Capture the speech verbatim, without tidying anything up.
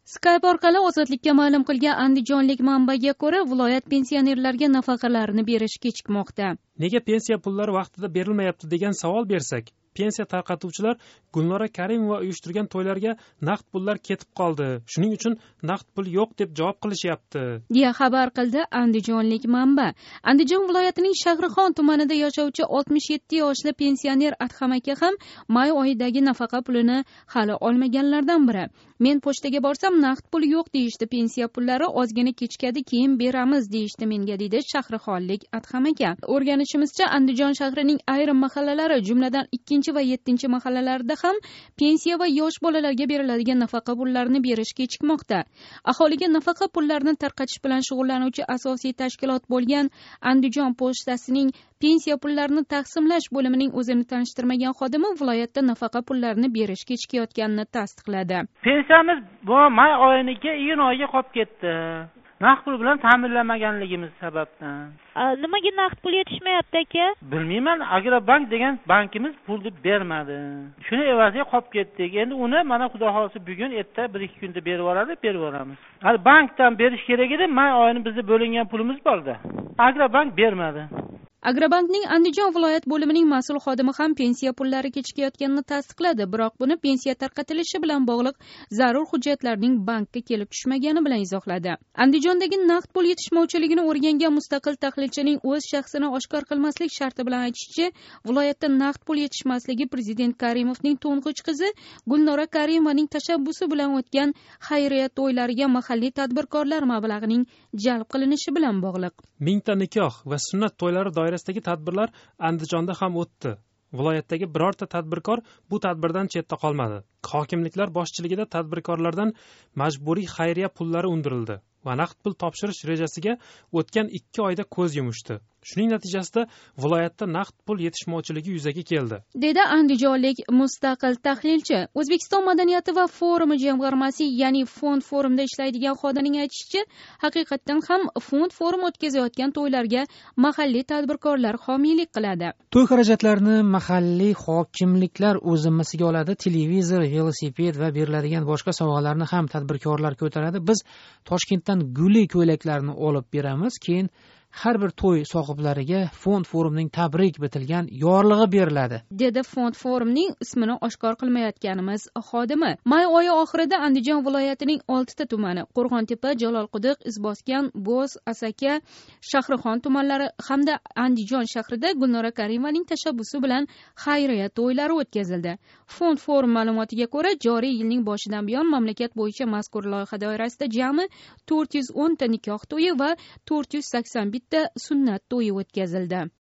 Skype orqali Ozodlikka ma'lum qilgan andijonlik manbaga ko'ra, viloyat pensionerlarga nafaqalarini berish kechikmoqda. Nega pensiya pullari vaqtida berilmayapti degan savol bersak, pensiya tarqatuvchilar Gulnora Karimova uyushtirgan to'ylarga naqd pullar ketib qoldi. Shuning uchun naqd pul yo'q deb javob qilishyapti, deya xabar qildi andijonlik manba. Andijon viloyatining Shahrixon tumanida yashovchi oltmish yetti yoshli pensioner Adham aka ham may oyidagi nafaqa pulini hali olmaganlardan biri. Men pochtaga borsam naqd pul yo'q deyishdi, pensiya pullari ozgina kechikadi, keyin beramiz deyishdi menga, deydi Shahrixonlik Adham aka. O'rganishimizcha Andijon shahrining ayrim mahallalari, jumladan ikkinchi va yettinchi mahallalarda ham pensiya va yosh bolalarga beriladigan nafaqa pullarini berish kechikmoqda. Aholiga nafaqa pullarini tarqatish bilan shug'ullanuvchi asosiy tashkilot bo'lgan Andijon pochtasining pensiya pullarini taqsimlash bo'limining o'zini tanishtirmagan xodimi viloyatda nafaqa pullarini berish kechikayotganini tasdiqladi. Pensiyamiz bu may oyiniga iyun oyiga qolib ketdi. Naqd pul bilan ta'minlamaganligimiz sababdan. Nimaga naqd pul yetishmayapti aka? Bilmayman, Agrobank degan bankimiz pulni bermadi. Shuni evaziga qolib ketdik. Endi uni mana xudo xolisa bugun erta bir ikki kunda berib yuboradi, berib yuboramiz. Hali bankdan berish kerak edi, may oyini bizga bo'lingan pulimiz borda. Agrobank bermadi. Agrobankning Andijon viloyat bo'limining mas'ul xodimi ham pensiya pullari kechikayotganini tasdiqladi, biroq buni pensiya tarqatilishi bilan bog'liq zarur hujjatlarning bankka kelib tushmagani bilan izohladi. Andijondagi naqd pul yetishmovchiligini o'rgangan mustaqil tahlilchining o'z shaxsini oshkor qilmaslik sharti bilan aytishicha, viloyatda naqd pul yetishmasligi prezident Karimovning to'ng'ich qizi Gulnora Karimovaning tashabbusi bilan o'tgan xayriya to'ylariga mahalliy tadbirkorlar mablag'ining jalb qilinishi bilan bog'liq. Mingta nikoh va sunnat to'ylari doirasidagi tadbirlar Andijonda ham o'tdi. Viloyatdagi birorta tadbirkor bu tadbirdan chetda qolmadi. Hokimliklar boshchiligida tadbirkorlardan majburiy xayriya pullari undirildi va naqd pul topshirish rejasiga o'tgan ikki oyda ko'z yumishdi. Shuning natijasida viloyatda naqd pul yetishmovchiligi yuzaga keldi, dedi andijonlik mustaqil tahlilchi. O'zbekiston madaniyati va forumi jamg'armasi, ya'ni fond forumda ishlaydigan xodimning aytishicha, haqiqatdan ham fond forum o'tkazayotgan to'ylarga mahalliy tadbirkorlar homiylik qiladi. To'y xarajatlarini mahalliy hokimliklar o'z zimmasiga oladi. Televizor, velosiped va beriladigan boshqa sovg'alarni ham tadbirkorlar ko'taradi. Biz Toshkentdan guli ko'ylaklarni olib beramiz, keyin har bir to'y sohiblariga fond forumning tabrik bitilgan yorlig'i beriladi, dedi fond forumning ismini oshkor qilmayotganimiz xodimi. May oyi oxirida Andijon viloyatining oltita tumani, Qo'rg'ontepa, Jalolquduq, Izboskan, Bo'z, Asaka, Shahrixon tumanlari hamda Andijon shahrida Gulnora Karimovaning tashabbusi bilan xayriya to'ylari o'tkazildi. Fond forum ma'lumotiga ko'ra, joriy yilning boshidan buyon mamlakat bo'yicha mazkur loyiha doirasida jami to'rt yuz o'n ta nikoh to'yi va to'rt yuz sakson bitta sunnat to'yi o'tkazildi.